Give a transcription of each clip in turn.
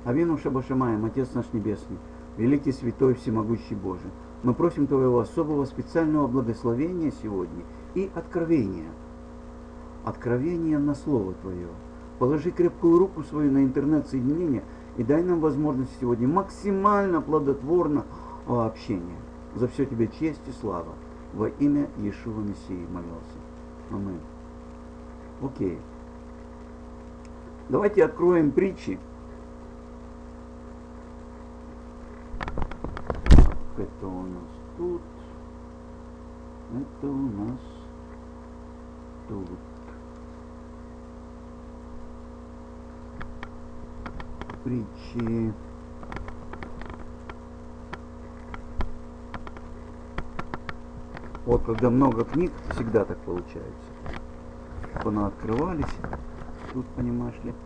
Авину Шабашамаем, Отец наш Небесный, великий, святой, всемогущий Боже, мы просим Твоего особого специального благословения сегодня и откровения. Откровение на Слово Твое. Положи крепкую руку свою на интернет-соединение и дай нам возможность сегодня максимально плодотворно общения. За все Тебе честь и слава. Во имя Иешуа Мессии молился. Аминь. Окей. Давайте откроем притчи. Это у нас тут. Это у нас тут. Притчи. Вот когда много книг, всегда так получается. Она открывались. Тут, понимаешь ли.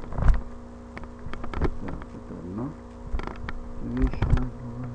Так, это одна вещь у нас была.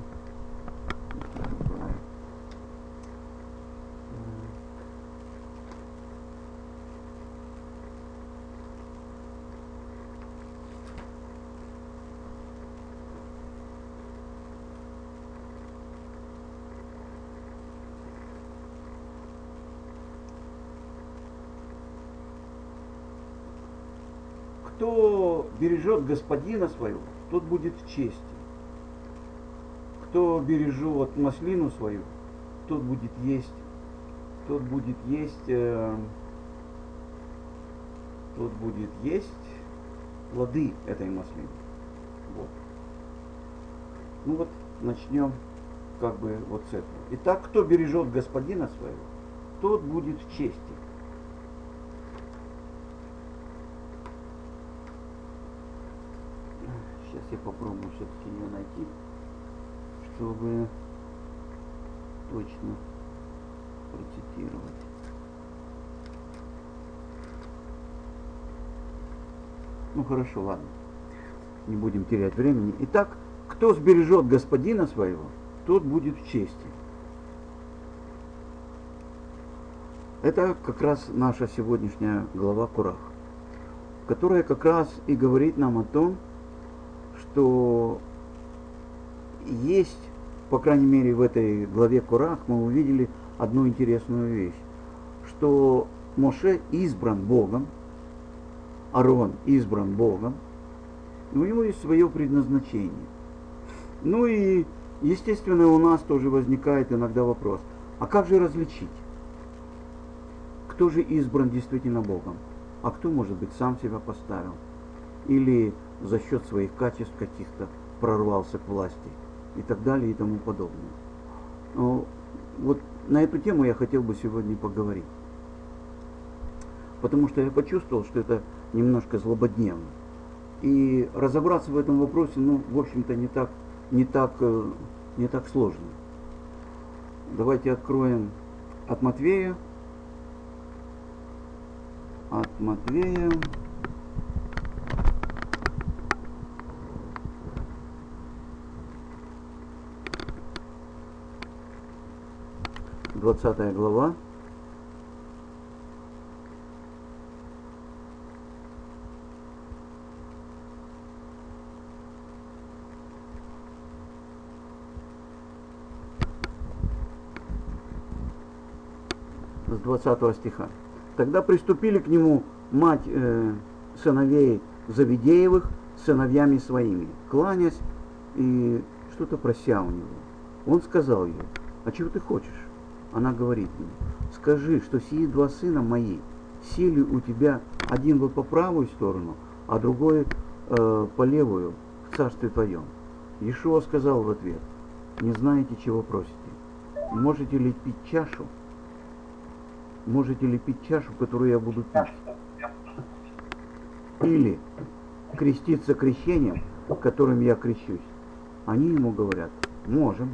Кто бережет господина своего, тот будет в чести. Кто бережет маслину свою, тот будет есть. Тот будет есть плоды этой маслины. Вот. Ну вот, начнем как бы вот с этого. Итак, кто бережет господина своего, тот будет в чести. Сейчас я попробую все-таки ее найти, чтобы точно процитировать. Ну хорошо, ладно. Не будем терять времени. Итак, кто сбережет господина своего, тот будет в чести. Это как раз наша сегодняшняя глава Корах, которая как раз и говорит нам о том, что есть, по крайней мере в этой главе Корах, мы увидели одну интересную вещь, что Моше избран Богом, Аарон избран Богом, и у него есть свое предназначение. Ну и, естественно, у нас тоже возникает иногда вопрос, а как же различить, кто же избран действительно Богом, а кто, может быть, сам себя поставил, или за счет своих качеств каких-то прорвался к власти и так далее и тому подобное. Но вот на эту тему я хотел бы сегодня поговорить. Потому что я почувствовал, что это немножко злободневно. И разобраться в этом вопросе, ну, в общем-то, не так сложно. Давайте откроем от Матвея. От Матвея. 20 глава. С 20 стиха. Тогда приступили к нему мать сыновей Завидеевых с сыновьями своими, кланясь и что-то прося у него. Он сказал ей: а чего ты хочешь? Она говорит ему: скажи, что сии два сына мои сели у тебя, один вот по правую сторону, а другой по левую в царстве твоем. Иешуа сказал в ответ: не знаете, чего просите. Можете ли пить чашу? Можете ли пить чашу, которую я буду пить? Или креститься крещением, которым я крещусь? Они ему говорят: можем.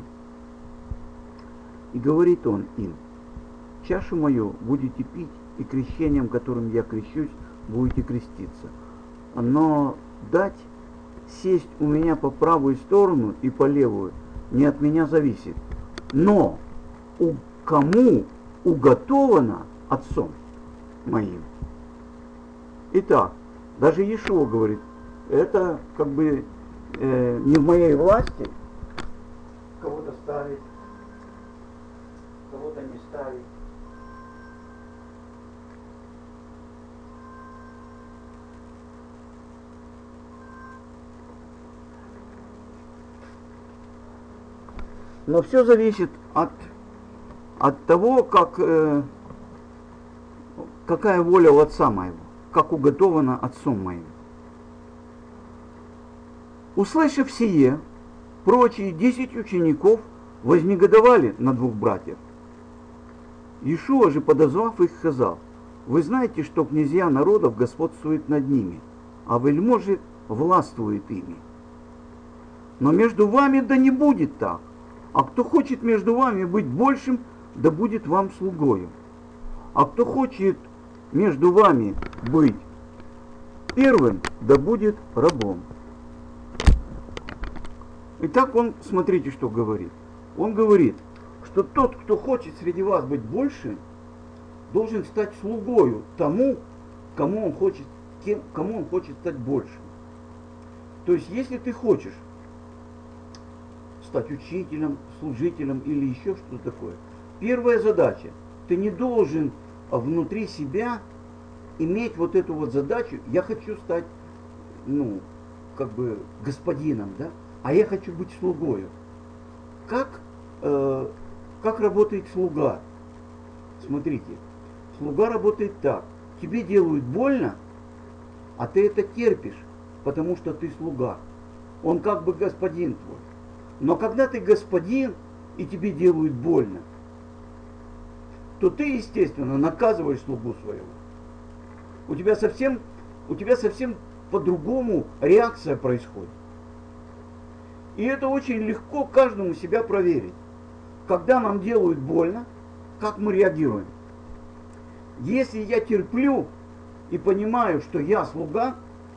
И говорит он им: чашу мою будете пить, и крещением, которым я крещусь, будете креститься. Но дать сесть у меня по правую сторону и по левую не от меня зависит. Но кому уготовано Отцом моим. Итак, даже Иешуа говорит, это как бы не в моей власти кого-то ставить, кого-то не ставить. Но все зависит от того, какая воля у Отца моего, как уготована Отцом моим. Услышав сие, прочие 10 учеников вознегодовали на 2 братьев. Иешуа же, подозвав их, сказал: вы знаете, что князья народов господствуют над ними, а вельможи властвуют ими. Но между вами да не будет так. А кто хочет между вами быть большим, да будет вам слугою. А кто хочет между вами быть первым, да будет рабом. Итак, он, смотрите, что говорит. Он говорит, что тот, кто хочет среди вас быть большим, должен стать слугою тому, кому он хочет стать большим. То есть, если ты хочешь стать учителем, служителем или еще что-то такое, первая задача, ты не должен внутри себя иметь вот эту вот задачу: я хочу стать, господином, да, а я хочу быть слугою. Как работает слуга? Смотрите, слуга работает так: тебе делают больно, а ты это терпишь, потому что ты слуга. Он как бы господин твой. Но когда ты господин, и тебе делают больно, то ты, естественно, наказываешь слугу своего. У тебя совсем по-другому реакция происходит. И это очень легко каждому себя проверить. Когда нам делают больно, как мы реагируем? Если я терплю и понимаю, что я слуга,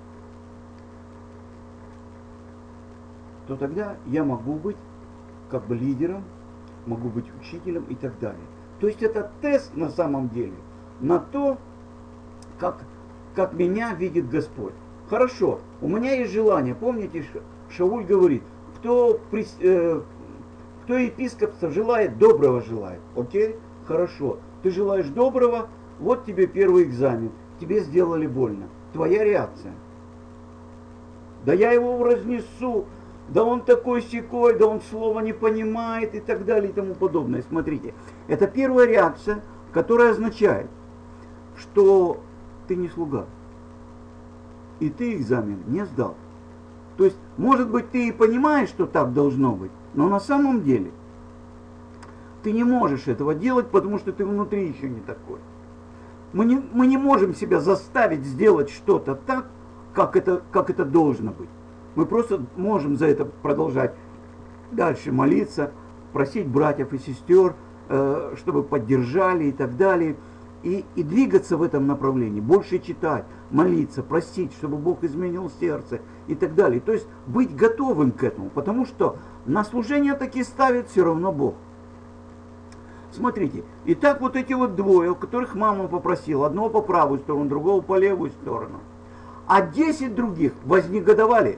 то тогда я могу быть как бы лидером, могу быть учителем и так далее. То есть это тест на самом деле на то, как меня видит Господь. Хорошо, у меня есть желание. Помните, Шауль говорит, кто епископство желает, доброго желает. Окей? Хорошо. Ты желаешь доброго, вот тебе первый экзамен. Тебе сделали больно. Твоя реакция. Да я его разнесу. Да он такой-сякой, да он слова не понимает и так далее и тому подобное. Смотрите, это первая реакция, которая означает, что ты не слуга. И ты экзамен не сдал. То есть, может быть, ты и понимаешь, что так должно быть, но на самом деле ты не можешь этого делать, потому что ты внутри еще не такой. Мы не можем себя заставить сделать что-то так, как это должно быть. Мы просто можем за это продолжать дальше молиться, просить братьев и сестер, чтобы поддержали и так далее. И двигаться в этом направлении, больше читать, молиться, просить, чтобы Бог изменил сердце и так далее. То есть быть готовым к этому, потому что на служение таки ставит все равно Бог. Смотрите, и так вот эти вот двое, у которых мама попросила, одного по правую сторону, другого по левую сторону, а 10 других вознегодовали.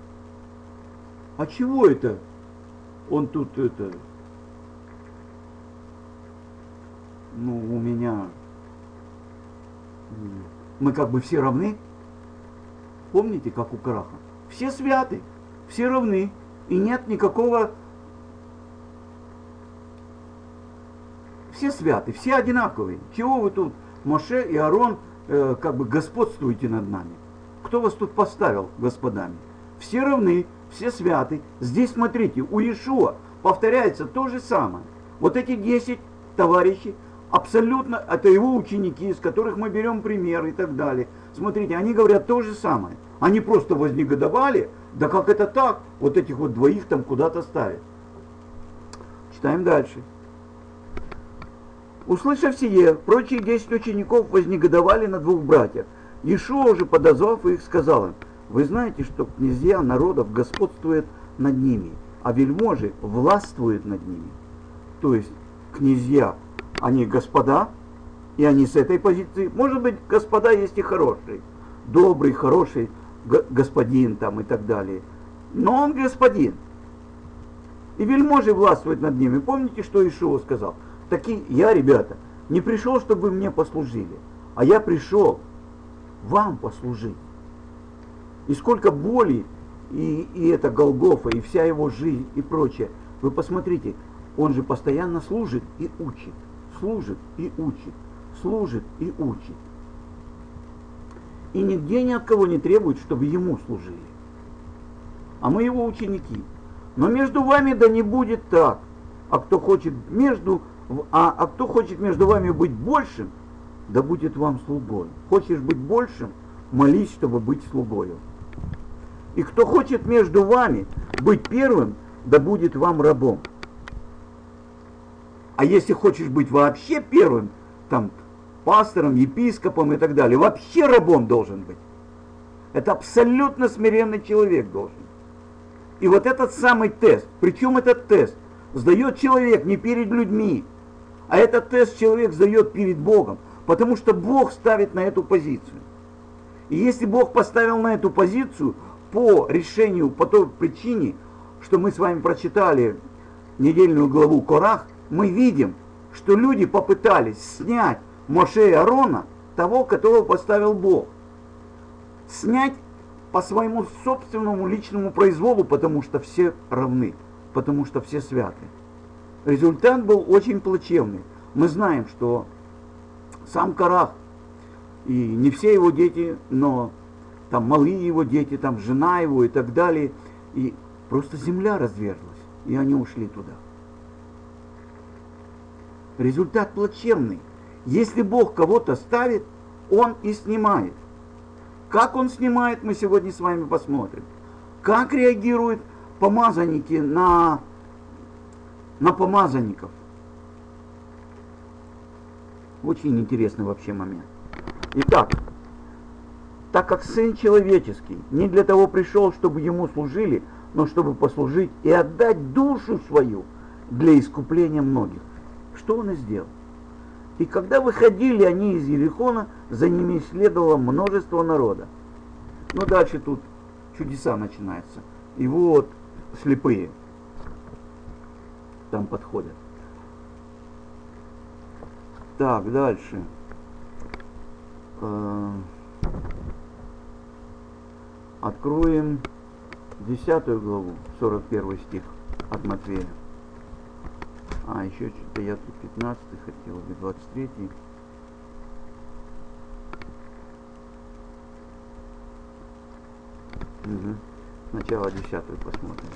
А чего это? Он тут у меня, мы как бы все равны. Помните, как у Караха? Все святы, все равны, и нет никакого... Все святы, все одинаковые. Чего вы тут, Моше и Аарон, господствуете над нами? Кто вас тут поставил господами? Все равны, все святы. Здесь, смотрите, у Иешуа повторяется то же самое. Вот эти 10 товарищей, абсолютно, это его ученики, из которых мы берем пример и так далее. Смотрите, они говорят то же самое. Они просто вознегодовали, да как это так, вот этих вот двоих там куда-то ставят. Читаем дальше. Услышав сие, прочие 10 учеников вознегодовали на 2 братьев. Иешуа же, подозвав их, сказал им: вы знаете, что князья народов господствуют над ними, а вельможи властвуют над ними. То есть князья, они господа, и они с этой позиции, может быть, господа есть и хорошие, добрый, хороший господин там и так далее. но он господин. И вельможи властвуют над ними. Помните, что Иешуа сказал? Таки я, ребята, не пришел, чтобы вы мне послужили, а я пришел вам послужить. И сколько боли, и это Голгофа, и вся его жизнь, и прочее. Вы посмотрите, он же постоянно служит и учит. Служит и учит. Служит и учит. И нигде ни от кого не требует, чтобы ему служили. А мы его ученики. Но между вами да не будет так. А кто хочет между вами быть большим, да будет вам слугой. Хочешь быть большим, молись, чтобы быть слугою. И кто хочет между вами быть первым, да будет вам рабом. А если хочешь быть вообще первым, там, пастором, епископом и так далее, вообще рабом должен быть. Это абсолютно смиренный человек должен. И вот этот самый тест, причем этот тест сдает человек не перед людьми, а этот тест человек сдает перед Богом, потому что Бог ставит на эту позицию. И если Бог поставил на эту позицию по решению, по той причине, что мы с вами прочитали недельную главу Корах, мы видим, что люди попытались снять Моше и Аарона, того, которого поставил Бог. Снять по своему собственному личному произволу, потому что все равны, потому что все святы. Результат был очень плачевный. Мы знаем, что сам Корах, и не все его дети, но там малые его дети, там жена его и так далее, и просто земля разверзлась, и они ушли туда. Результат плачевный. Если Бог кого-то ставит, Он и снимает. Как Он снимает, мы сегодня с вами посмотрим. Как реагируют помазанники на помазанников. Очень интересный вообще момент. Итак, так как Сын Человеческий не для того пришел, чтобы Ему служили, но чтобы послужить и отдать душу свою для искупления многих. Что Он и сделал. И когда выходили они из Иерихона, за ними следовало множество народа. Ну дальше тут чудеса начинаются. И вот слепые там подходят. Так, дальше. Откроем 10 главу, 41 стих от Матфея. А, еще что-то я тут 15 хотел, или 23. Угу. Сначала 10 посмотрим.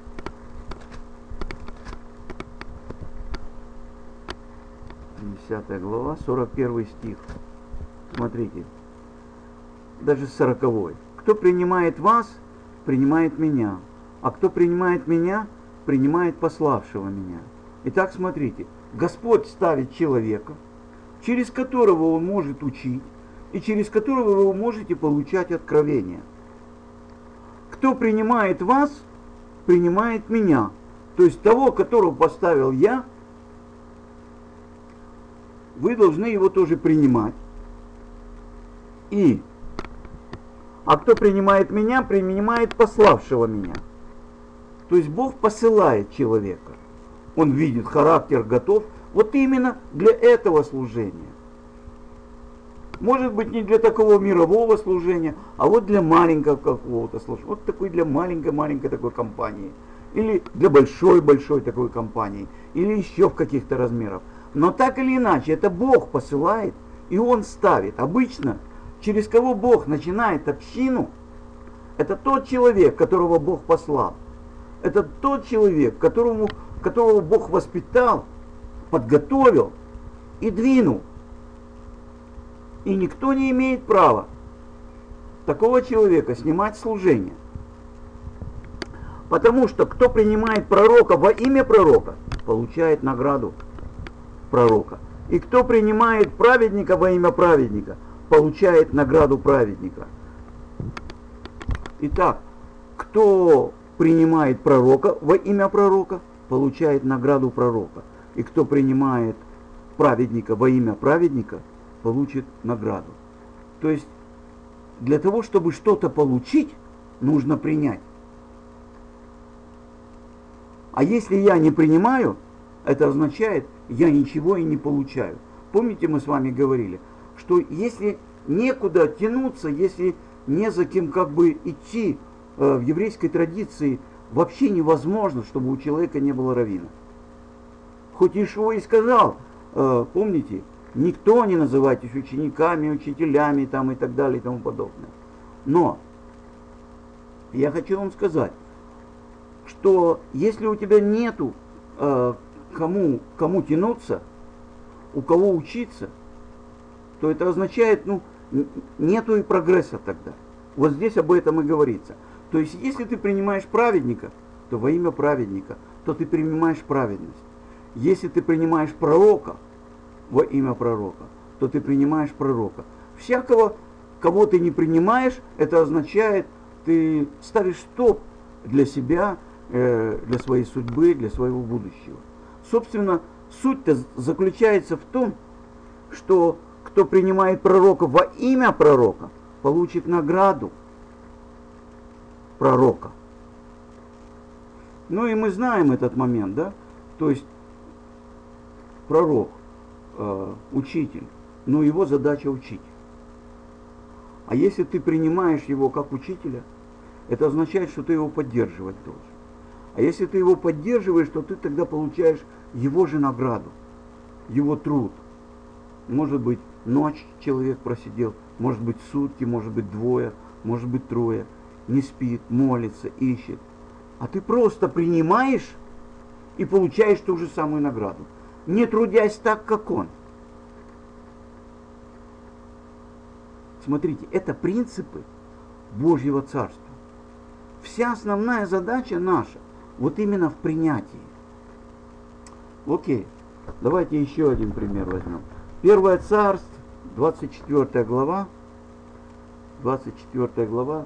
Десятая глава, 41 стих. Смотрите, даже 40. Кто принимает вас, принимает меня. А кто принимает меня, принимает пославшего меня. Итак, смотрите, Господь ставит человека, через которого Он может учить, и через которого вы можете получать откровения. Кто принимает вас, принимает меня. То есть того, которого поставил я, вы должны его тоже принимать. А кто принимает меня, принимает пославшего меня. То есть Бог посылает человека. Он видит характер, готов. Вот именно для этого служения. Может быть, не для такого мирового служения, а вот для маленького какого-то служения. Вот такой для маленькой такой компании. Или для большой такой компании. Или еще в каких-то размерах. Но так или иначе, это Бог посылает, и Он ставит. Обычно, через кого Бог начинает общину, это тот человек, которого Бог послал. Это тот человек, которого Бог воспитал, подготовил и двинул. И никто не имеет права такого человека снимать служение. Потому что кто принимает пророка во имя пророка, получает награду пророка. И кто принимает праведника во имя праведника, получает награду праведника. Итак, кто принимает пророка во имя пророка, получает награду пророка. И кто принимает праведника во имя праведника, получит награду. То есть, для того, чтобы что-то получить, нужно принять. А если я не принимаю, это означает, я ничего и не получаю. Помните, мы с вами говорили, что если некуда тянуться, если не за кем как бы идти, в еврейской традиции вообще невозможно, чтобы у человека не было раввина. Хоть Иешуа и сказал, помните, никто не называйтесь учениками, учителями там, и так далее и тому подобное. Но я хочу вам сказать, что если у тебя нету кому тянуться, у кого учиться, то это означает, нету и прогресса тогда. Вот здесь об этом и говорится. То есть, если ты принимаешь праведника, то во имя праведника, то ты принимаешь праведность. Если ты принимаешь пророка во имя пророка, то ты принимаешь пророка. Всякого, кого ты не принимаешь, это означает, ты ставишь стоп для себя, для своей судьбы, для своего будущего. Собственно, суть-то заключается в том, что кто принимает пророка во имя пророка, получит награду пророка. Ну и мы знаем этот момент, да? То есть пророк, учитель, но его задача учить. А если ты принимаешь его как учителя, это означает, что ты его поддерживать должен. А если ты его поддерживаешь, то ты тогда получаешь его же награду, его труд. Может быть, ночь человек просидел, может быть, сутки, может быть, двое, может быть, трое. Не спит, молится, ищет. А ты просто принимаешь и получаешь ту же самую награду, не трудясь так, как он. Смотрите, это принципы Божьего Царства. Вся основная задача наша вот именно в принятии. Окей, давайте еще один пример возьмем. Первое Царство, 24 глава. 24 глава.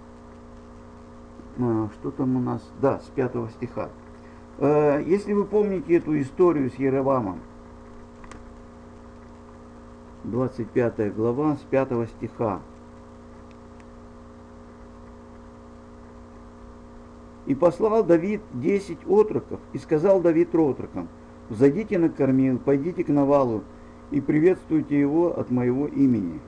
Что там у нас? Да, с 5 стиха. Если вы помните эту историю с Яровамом, 25 глава, с 5 стиха. «И послал Давид 10 отроков, и сказал Давид отрокам: взойдите на кормил, пойдите к Навалу, и приветствуйте его от моего имени».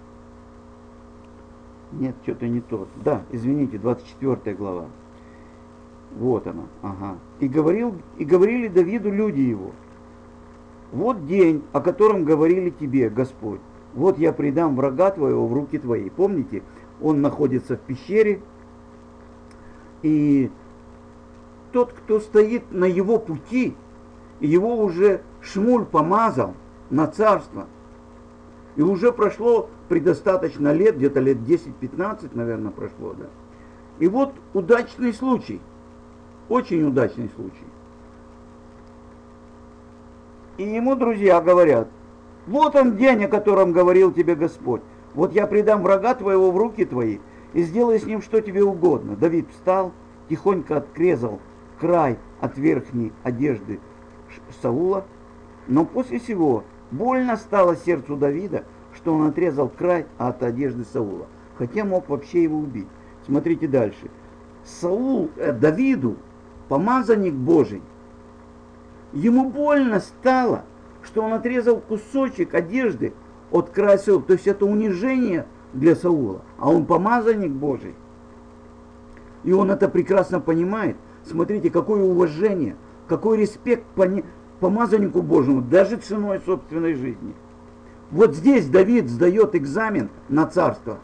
Нет, что-то не тот. Да, извините, 24 глава. Вот она. Ага. И говорили Давиду люди его: вот день, о котором говорили тебе, Господь. Вот я предам врага твоего в руки твои. Помните, он находится в пещере, и тот, кто стоит на его пути, его уже Шмуль помазал на царство. И уже прошло предостаточно лет, где-то лет 10-15, наверное, прошло, да. И вот удачный случай, очень удачный случай. И ему друзья говорят: вот он день, о котором говорил тебе Господь. Вот я предам врага твоего в руки твои, и сделай с ним что тебе угодно. Давид встал, тихонько отрезал край от верхней одежды Саула, но после сего больно стало сердцу Давида, что он отрезал край от одежды Саула, хотя мог вообще его убить. Смотрите дальше. Давиду, помазанник Божий, ему больно стало, что он отрезал кусочек одежды от края Саула. То есть это унижение для Саула, а он помазанник Божий. И он это прекрасно понимает. Смотрите, какое уважение, какой респект помазаннику Божьему, даже ценой собственной жизни. Вот здесь Давид сдает экзамен на царство.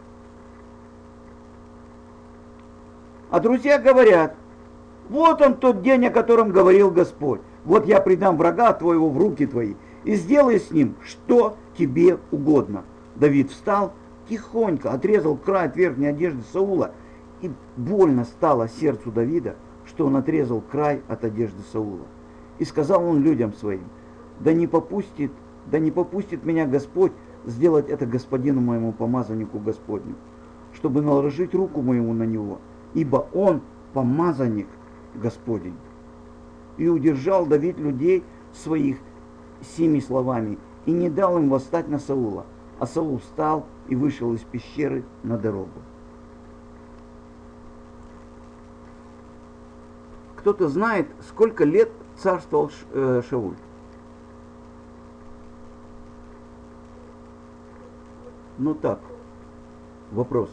А друзья говорят: вот он тот день, о котором говорил Господь. Вот я предам врага твоего в руки твои, и сделай с ним, что тебе угодно. Давид встал, тихонько отрезал край от верхней одежды Саула, и больно стало сердцу Давида, что он отрезал край от одежды Саула. И сказал он людям своим: да не попустит меня Господь сделать это господину моему, помазаннику Господню, чтобы наложить руку моему на него, ибо он помазанник Господень. И удержал Давид людей своих 7 словами, и не дал им восстать на Саула. А Саул встал и вышел из пещеры на дорогу. кто-то знает, сколько лет царствовал Шауль? Ну так, вопрос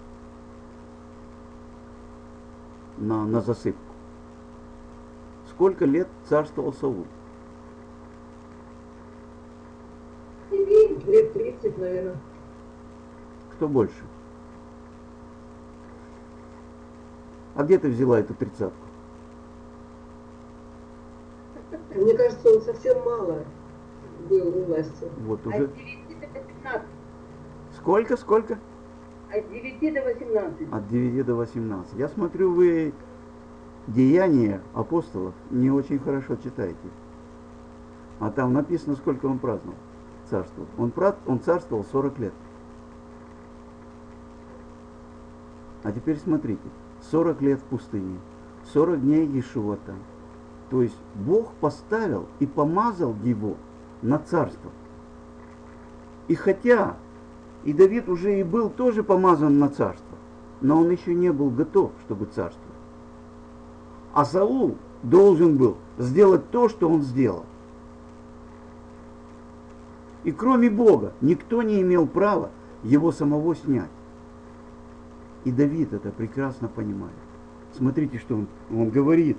на засыпку. Сколько лет царствовал Саул? Лет 30, наверное. Кто больше? А где ты взяла эту тридцатку? Мне кажется, он совсем мало был у власти. Вот уже. От 9 до 15. Сколько? От 9 до 18. От 9 до 18. Я смотрю, вы Деяния апостолов не очень хорошо читаете. А там написано, сколько он праздновал царство. Он царствовал 40 лет. А теперь смотрите. 40 лет в пустыне. 40 дней Иешуа там. То есть Бог поставил и помазал его на царство. И хотя и Давид уже и был тоже помазан на царство, но он еще не был готов, чтобы царствовать. А Саул должен был сделать то, что он сделал. И кроме Бога никто не имел права его самого снять. И Давид это прекрасно понимает. Смотрите, что он говорит.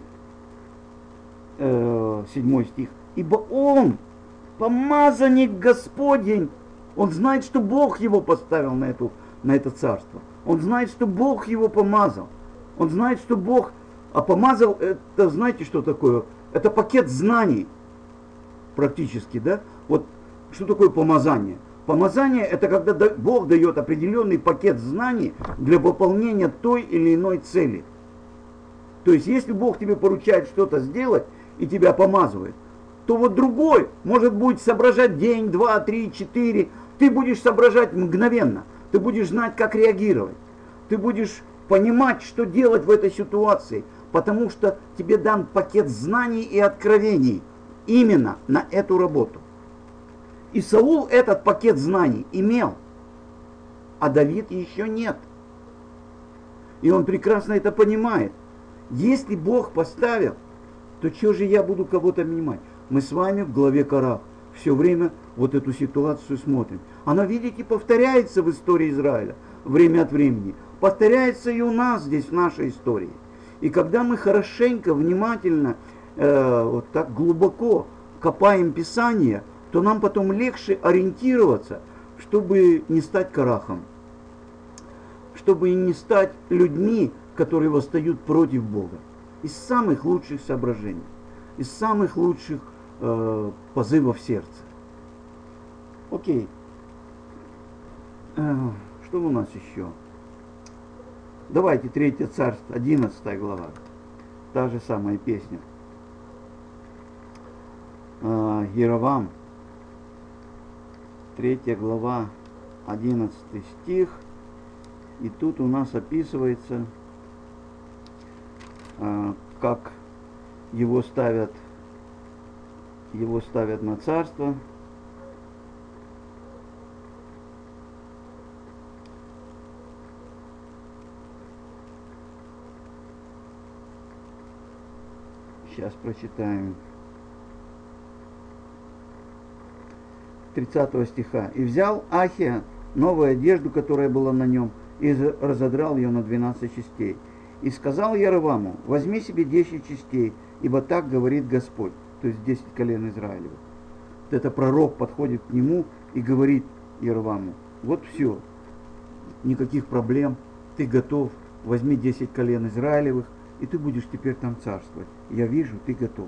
7 стих. Ибо он помазанник Господень. Он знает, что Бог его поставил на это царство. Он знает, что Бог его помазал. Он знает, что Бог... А помазал, это знаете, что такое? Это пакет знаний. Практически, да? Вот что такое помазание? Помазание это когда Бог дает определенный пакет знаний для выполнения той или иной цели. То есть, если Бог тебе поручает что-то сделать и тебя помазывает, то вот другой может будет соображать день, 2, 3, 4. Ты будешь соображать мгновенно. Ты будешь знать, как реагировать. Ты будешь понимать, что делать в этой ситуации. Потому что тебе дан пакет знаний и откровений именно на эту работу. И Саул этот пакет знаний имел, а Давид еще нет. И он прекрасно это понимает. Если Бог поставил, то что же я буду кого-то нанимать? Мы с вами в главе Корах все время вот эту ситуацию смотрим. Она, видите, повторяется в истории Израиля время от времени. Повторяется и у нас здесь, в нашей истории. И когда мы хорошенько, внимательно, вот так глубоко копаем Писание, то нам потом легче ориентироваться, чтобы не стать Корахом, чтобы не стать людьми, которые восстают против Бога. Из самых лучших соображений, из самых лучших позывов сердца. Окей. Что у нас еще? Давайте 3 царство, 11 глава. Та же самая песня. Яровам, 3 глава, 11 стих. И тут у нас описывается, как его ставят на царство. Сейчас прочитаем. 30 стиха. «И взял Ахия новую одежду, которая была на нем, и разодрал ее на 12 частей. И сказал Яроваму: возьми себе 10 частей, ибо так говорит Господь». То есть 10 колен Израилевых. Вот это пророк подходит к нему и говорит Яроваму: вот все, никаких проблем, ты готов, возьми 10 колен Израилевых, и ты будешь теперь там царствовать. Я вижу, ты готов.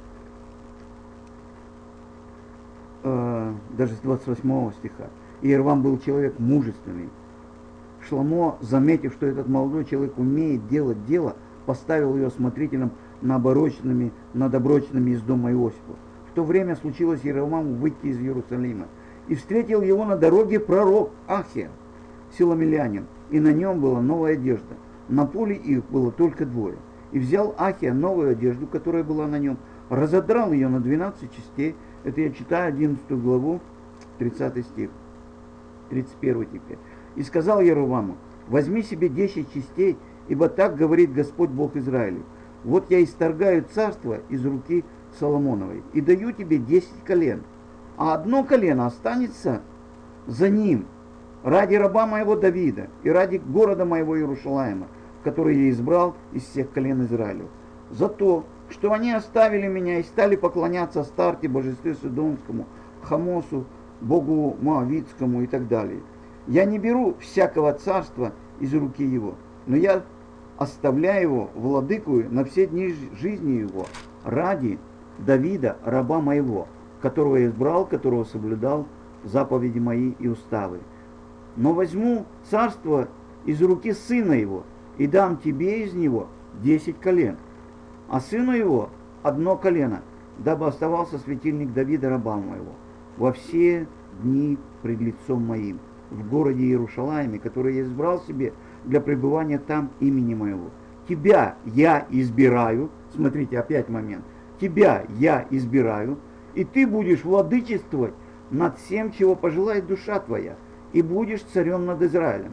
Даже с 28 стиха. И Иервам был человек мужественный. Шломо, заметив, что этот молодой человек умеет делать дело, поставил ее смотрителем над оброчными из дома Иосифа. В то время случилось Иероваму выйти из Иерусалима. И встретил его на дороге пророк Ахия, силомилянин, и на нем была новая одежда. На поле их было только 2. И взял Ахия новую одежду, которая была на нем, разодрал ее на 12 частей. Это я читаю 11 главу, 30 стих, 31 теперь. И сказал Яроваму: возьми себе 10 частей, ибо так говорит Господь Бог Израилев. Вот я исторгаю царство из руки Соломоновой и даю тебе 10 колен, а одно колено останется за ним, ради раба моего Давида и ради города моего Иерушалаима, который я избрал из всех колен Израилю, за то, что они оставили меня и стали поклоняться Астарте, божеству Сидонскому, Хамосу, богу Моавитскому и так далее. Я не беру всякого царства из руки его, но я оставляю его владыкою на все дни жизни его ради Давида, раба моего, которого я избрал, которого соблюдал заповеди мои и уставы. Но возьму царство из руки сына его и дам тебе из него 10 колен, а сыну его одно колено, дабы оставался светильник Давида, раба моего, во все дни пред лицом моим, в городе Иерушалаиме, который я избрал себе для пребывания там имени моего. Тебя я избираю, смотрите, опять момент, тебя я избираю, и ты будешь владычествовать над всем, чего пожелает душа твоя, и будешь царем над Израилем.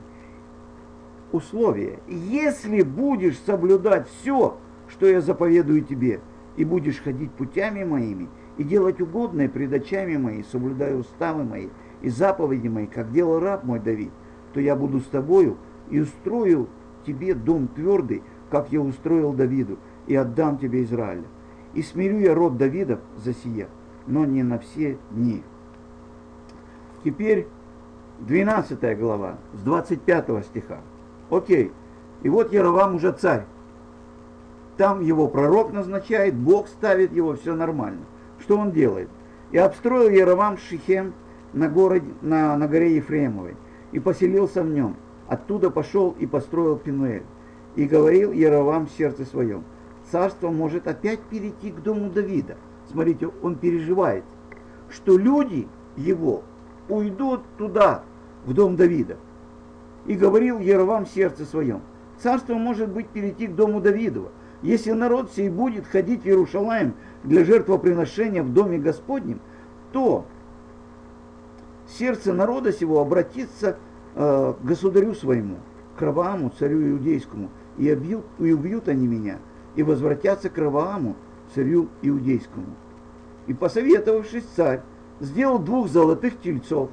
Условие: если будешь соблюдать все, что я заповедую тебе, и будешь ходить путями моими, и делать угодное пред очами моими, соблюдая уставы мои и заповеди мои, как делал раб мой Давид, то я буду с тобою и устрою тебе дом твердый, как я устроил Давиду, и отдам тебе Израиля. И смирю я род Давидов за сие, но не на все дни. Теперь 12 глава, с 25 стиха. Окей. И вот Яровам уже царь. Там его пророк назначает, Бог ставит его, все нормально. Что он делает? И обстроил Яровам Шихем на горе Ефремовой, и поселился в нем. Оттуда пошел и построил Пинуэль. И говорил Яровам в сердце своем: царство может опять перейти к дому Давида. Смотрите, он переживает, что люди его уйдут туда, в дом Давида. И говорил Яровам в сердце своем: царство может быть перейти к дому Давидова, если народ сей будет ходить в Иерушалаим для жертвоприношения в доме Господнем, то сердце народа сего обратится к государю своему, к Равааму, царю иудейскому, и убьют они меня, и возвратятся к Равааму, царю иудейскому. И, посоветовавшись, царь сделал 2 золотых тельцов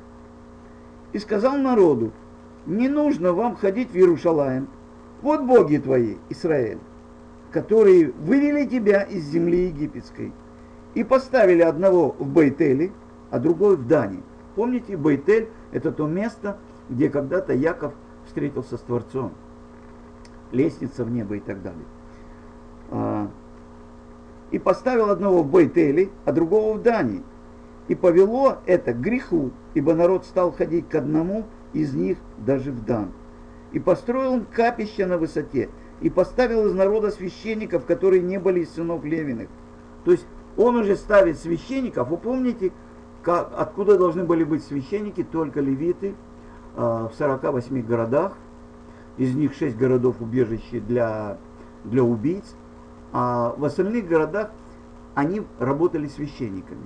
и сказал народу: не нужно вам ходить в Иерушалаим, вот боги твои, Израиль, которые вывели тебя из земли египетской, и поставили одного в Бейтеле, а другой в Дане. Помните, Бейтель — это то место, где когда-то Яков встретился с Творцом. Лестница в небо и так далее. И поставил одного в Бейтеле, а другого в Дане. И повело это к греху, ибо народ стал ходить к одному из них даже в Дан. И построил он капище на высоте, и поставил из народа священников, которые не были из сынов Левиных. То есть он уже ставит священников. Вы помните, откуда должны были быть священники? Только левиты в 48 городах. Из них 6 городов убежище для убийц. А в остальных городах они работали священниками.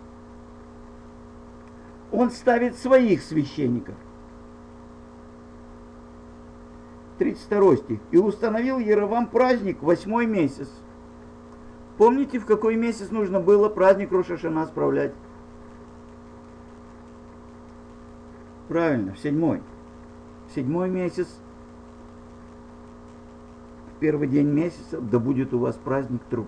Он ставит своих священников. 32 стих. И установил Яровам праздник в 8-й месяц. Помните, в какой месяц нужно было праздник Рош ха-Шана справлять? Правильно, в 7-й. В 7-й месяц, в первый день месяца, да будет у вас праздник труп.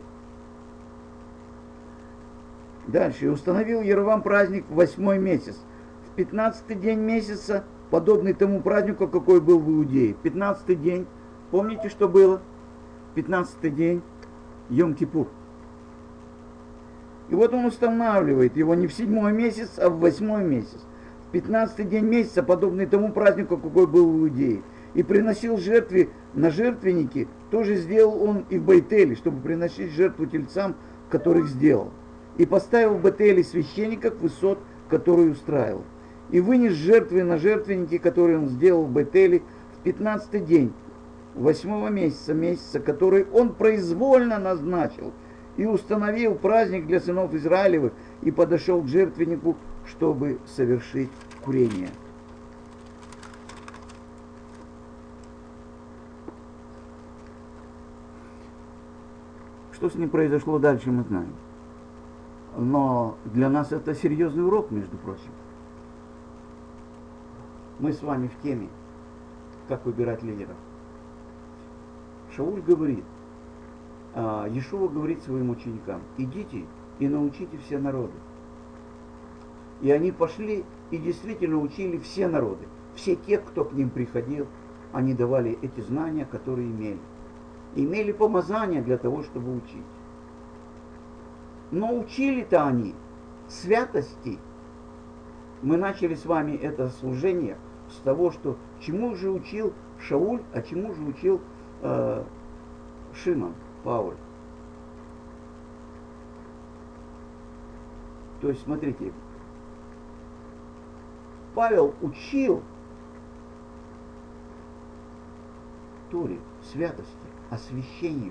Дальше. И установил Яровам праздник в 8-й месяц, в 15-й день месяца, подобный тому празднику, какой был в Иудее. 15-й день, помните, что было? 15-й день Йом-Кипур. И вот он устанавливает его не в 7-й месяц, а в 8-й месяц. В 15-й день месяца, подобный тому празднику, какой был в Иудее. И приносил жертвы на жертвенники, тоже сделал он и в Бейтеле, чтобы приносить жертву тельцам, которых сделал. И поставил в Бейтеле священников высот, которые устраивал. И вынес жертвы на жертвенники, которые он сделал в Бейтеле в 15-й день 8-го месяца, который он произвольно назначил, и установил праздник для сынов Израилевых, и подошел к жертвеннику, чтобы совершить курение. Что с ним произошло дальше, мы знаем. Но для нас это серьезный урок, между прочим. Мы с вами в теме, как выбирать лидеров. Шауль говорит, Иешуа говорит своим ученикам: идите и научите все народы. И они пошли и действительно учили все народы. Все те, кто к ним приходил, они давали эти знания, которые имели. Имели помазание для того, чтобы учить. Но учили-то они святости. Мы начали с вами это служение с того, что чему же учил Шауль, а чему же учил Шимон, Пауль. То есть, смотрите, Павел учил Торе, святости, освящению,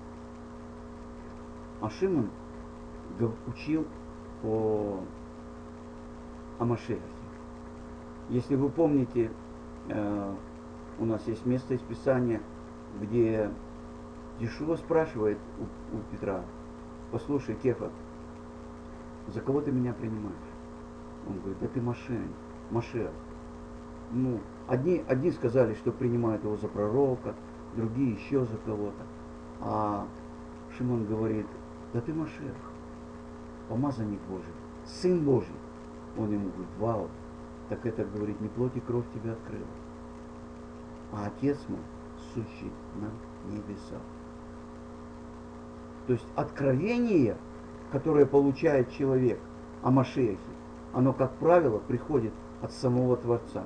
а Шимон учил о Машиахе. Если вы помните, у нас есть место из Писания, где Иешуа спрашивает у Петра: послушай, Кефа, за кого ты меня принимаешь? Он говорит: да ты Машиах. Ну, одни сказали, что принимают его за пророка, другие еще за кого-то. А Шимон говорит: да ты Машиах, помазанник Божий, Сын Божий. Он ему говорит: вау, так это, говорит, не плоть и кровь тебя открыла, а Отец мой, сущий на небесах. То есть откровение, которое получает человек о Машиахе, оно, как правило, приходит от самого Творца.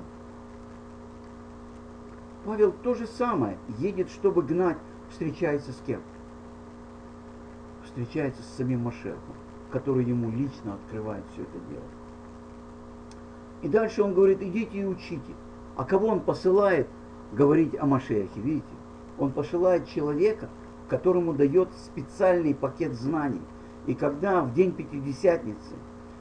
Павел то же самое, едет, чтобы гнать, встречается с кем? Встречается с самим Машиахом, который ему лично открывает все это дело. И дальше он говорит: идите и учите. А кого он посылает говорить о Машиахе? Видите? Он посылает человека, которому дает специальный пакет знаний. И когда в день Пятидесятницы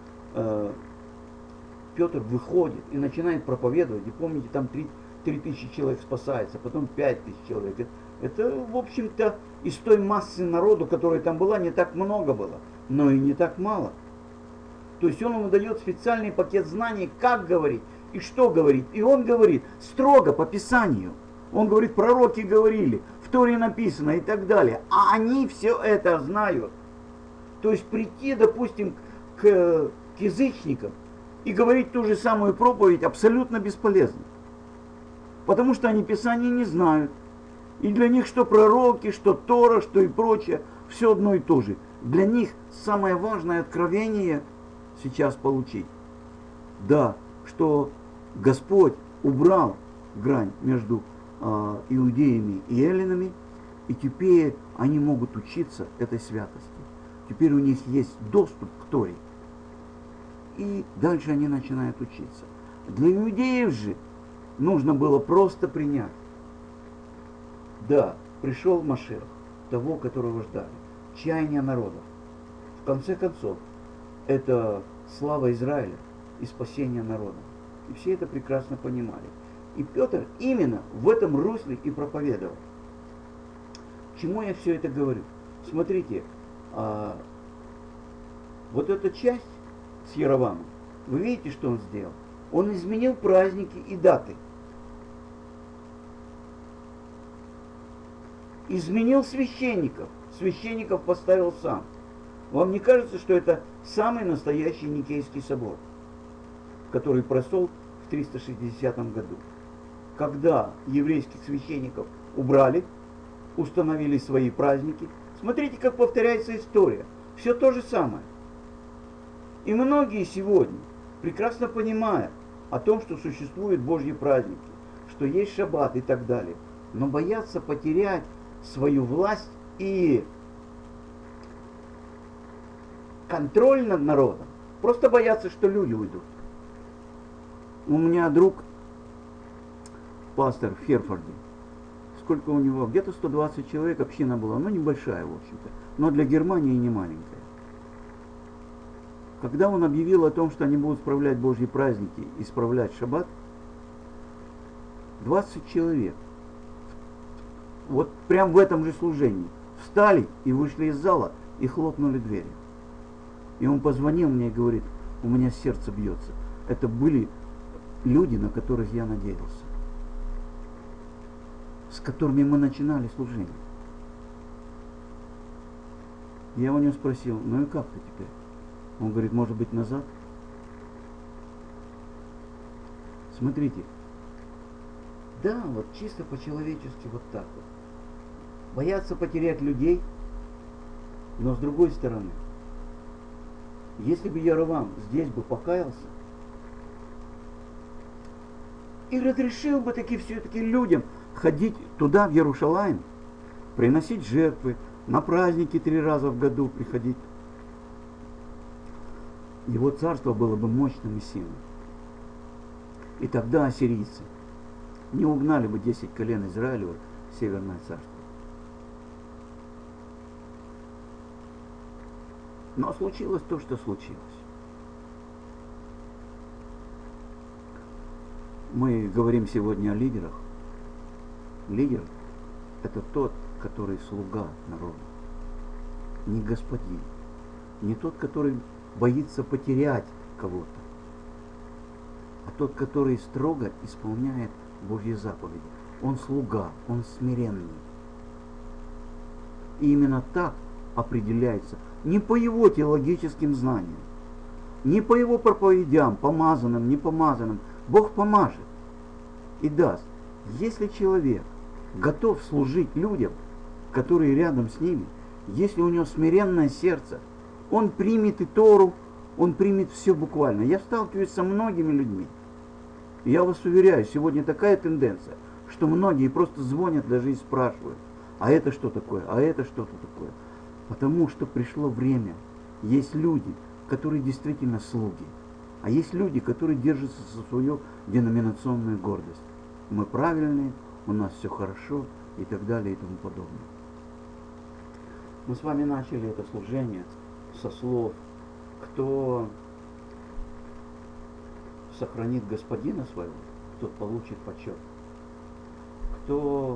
Петр выходит и начинает проповедовать, и помните, там 3000 человек спасается, потом 5000 человек. Это, в общем-то, из той массы народу, которая там была, не так много было, но и не так мало. То есть он ему дает специальный пакет знаний, как говорить и что говорить. И он говорит строго по Писанию. Он говорит: пророки говорили, в Торе написано и так далее. А они все это знают. То есть прийти, допустим, к язычникам и говорить ту же самую проповедь абсолютно бесполезно. Потому что они Писание не знают. И для них что пророки, что Тора, что и прочее, все одно и то же. Для них самое важное откровение сейчас получить. Да, что Господь убрал грань между иудеями и эллинами, и теперь они могут учиться этой святости. Теперь у них есть доступ к Торе. И дальше они начинают учиться. Для иудеев же нужно было просто принять. Да, пришел Машиах, того, которого ждали. Чаяние народа. В конце концов, это слава Израиля и спасение народа. И все это прекрасно понимали. И Петр именно в этом русле и проповедовал. Чему я все это говорю? Смотрите, вот эта часть с Яровамом, вы видите, что он сделал? Он изменил праздники и даты. Изменил священников. Священников поставил сам. Вам не кажется, что это самый настоящий Никейский собор, который прошел в 360 году? Когда еврейских священников убрали, установили свои праздники. Смотрите, как повторяется история. Все то же самое. И многие сегодня, прекрасно понимая о том, что существуют Божьи праздники, что есть шаббат и так далее, но боятся потерять свою власть и контроль над народом. Просто боятся, что люди уйдут. У меня друг, пастор в Херфорде, сколько у него? Где-то 120 человек, община была, ну небольшая, в общем-то, но для Германии не маленькая. Когда он объявил о том, что они будут справлять Божьи праздники и справлять шаббат, 20 человек, вот прям в этом же служении, встали и вышли из зала и хлопнули дверью. И он позвонил мне и говорит, у меня сердце бьется. Это были люди, на которых я надеялся, с которыми мы начинали служение. Я у него спросил, ну и как ты теперь? Он говорит, может быть, назад? Смотрите, да, вот чисто по-человечески вот так вот. Боятся потерять людей, но с другой стороны, если бы Яровам здесь бы покаялся и разрешил бы таки все-таки людям ходить туда, в Иерушалаим, приносить жертвы, на праздники 3 раза в году приходить, его царство было бы мощным и сильным. И тогда ассирийцы не угнали бы 10 колен Израилева в Северное царство. Но случилось то, что случилось. Мы говорим сегодня о лидерах. Лидер – это тот, который слуга народу. Не господин. Не тот, который боится потерять кого-то. А тот, который строго исполняет Божьи заповеди. Он слуга, он смиренный. И именно так определяется не по его теологическим знаниям, не по его проповедям, помазанным, не помазанным. Бог поможет и даст. Если человек готов служить людям, которые рядом с ними, если у него смиренное сердце, он примет и Тору, он примет все буквально. Я сталкиваюсь со многими людьми. И я вас уверяю, сегодня такая тенденция, что многие просто звонят даже и спрашивают, а это что такое, а это что-то такое. Потому что пришло время. Есть люди, которые действительно слуги. А есть люди, которые держатся за свою деноминационную гордость. Мы правильные, у нас все хорошо и так далее и тому подобное. Мы с вами начали это служение со слов, кто сохранит господина своего, тот получит почет. Кто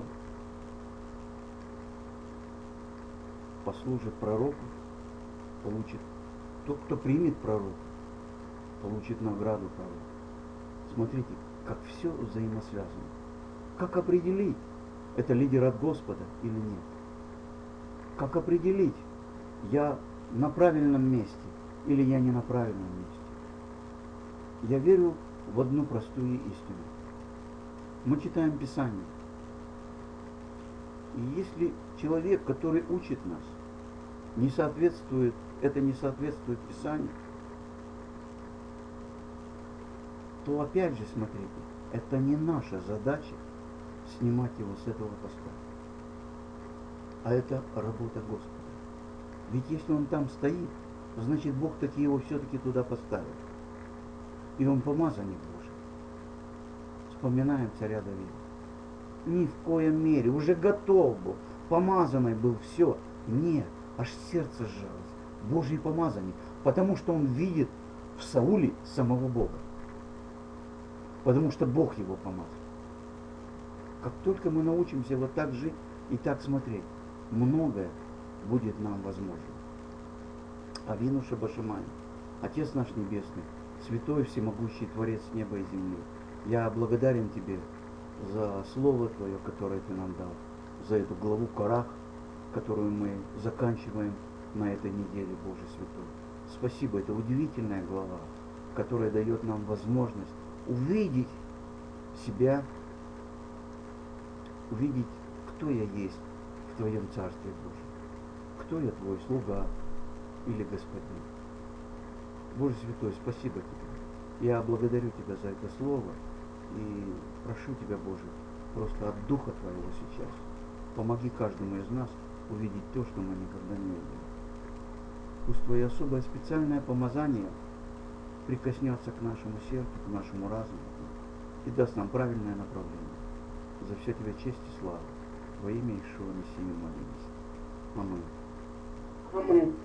послужит пророку, получит. Тот, кто примет пророка, получит награду пророка. Смотрите, как все взаимосвязано. Как определить, это лидер от Господа или нет? Как определить, я на правильном месте или я не на правильном месте? Я верю в одну простую истину. Мы читаем Писание. И если человек, который учит нас, не соответствует Писанию, то опять же, смотрите, это не наша задача снимать его с этого поста. А это работа Господа. Ведь если он там стоит, значит Бог таки его все-таки туда поставил. И он помазанник Божий. Вспоминаем царя Давида. Ни в коем мере, уже готов был, помазанный был, все. Нет, аж сердце сжалось. Божий помазанник, потому что он видит в Сауле самого Бога. Потому что Бог его помазал. Как только мы научимся вот так жить и так смотреть, многое будет нам возможно. Авину Шабашимай, Отец наш Небесный, Святой Всемогущий Творец неба и земли, я благодарен Тебе за Слово Твое, которое Ты нам дал, за эту главу Корах, которую мы заканчиваем на этой неделе, Боже Святой. Спасибо, это удивительная глава, которая дает нам возможность увидеть себя, увидеть, кто я есть в Твоем Царстве Божьем. Кто я Твой слуга или господин. Боже Святой, спасибо Тебе. Я благодарю Тебя за это слово и прошу Тебя, Боже, просто от Духа Твоего сейчас. Помоги каждому из нас увидеть то, что мы никогда не видели. Пусть Твое особое специальное помазание прикоснется к нашему сердцу, к нашему разуму и даст нам правильное направление. За все Тебе честь и славу. Во имя Ишуа Мессии молимся. Аминь. Аминь.